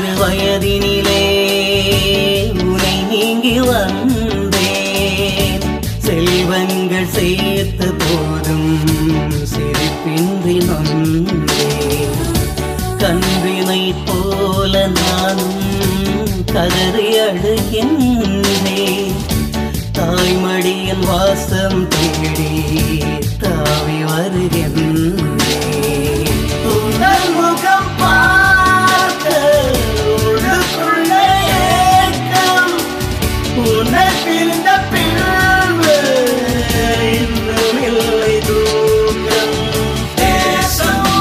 சிறு வயதினிலே உனை நீங்கி வந்தேன். செல்வங்கள் சேர்த்த போதும் சிரிப்பின்றி நொந்தேன். கன்றினை போல நானும் கதறி அழுகின்றேன். தாய்மடியின் வாசம் தேடி தாவி வருகின்றேன். உங்கள் முகம் பார்த்த உள்ளுக்குள்ள ஏக்கம், உனக்கிருந்த பிரிவு இன்னும் இல்லை தூக்கம். தேசம்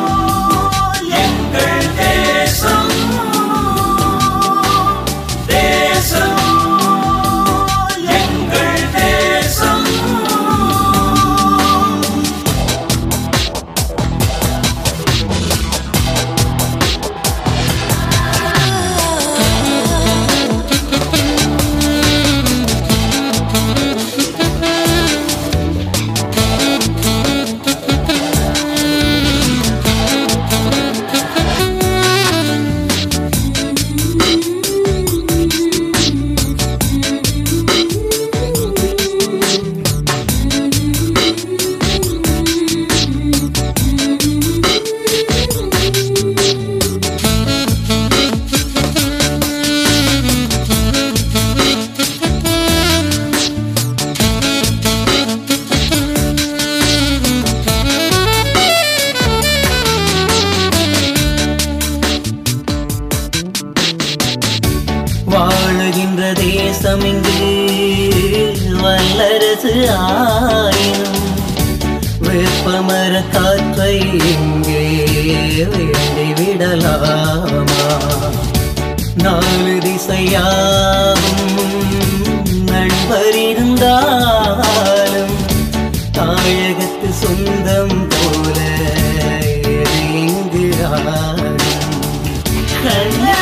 எங்கள் தேசம், தேசம் எங்கள் தேசம். வாழுகின்ற தேசம் இங்கு வல்லரசு ஆயினும் வெப்பமர காற்றை இங்கே வேண்டிவிடலாமா? நாலு திசையாகும் நண்பர் இருந்தாலும் தாயகத்து சொந்தம் போல இங்கு ஆடும்.